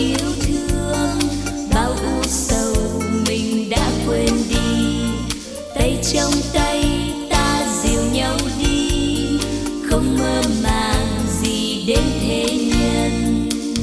yêu thương, bao u sầu mình đã quên đi. Tay trong tay ta dìu nhau đi, không mơ màng gì đến thế nhân.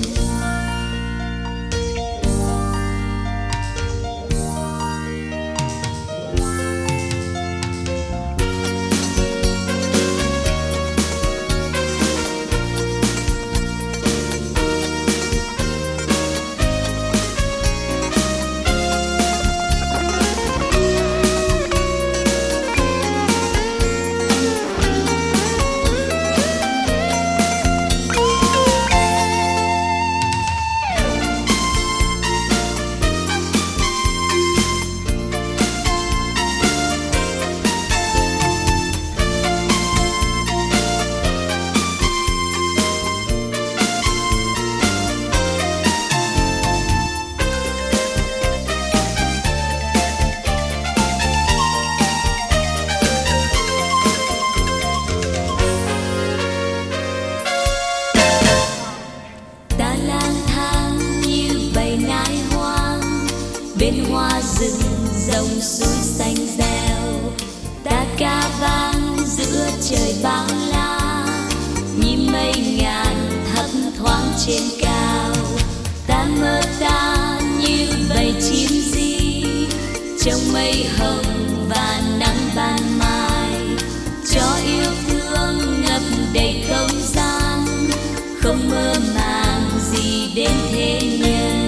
Bên hoa rừng dòng suối xanh reo, ta ca vang giữa trời bao la. Nhìn mây ngàn thấp thoáng trên cao, ta mơ ta như bầy chim di trong mây hồng và nắng ban mai. Cho yêu thương ngập đầy không gian, không mơ màng gì đến thế nhân.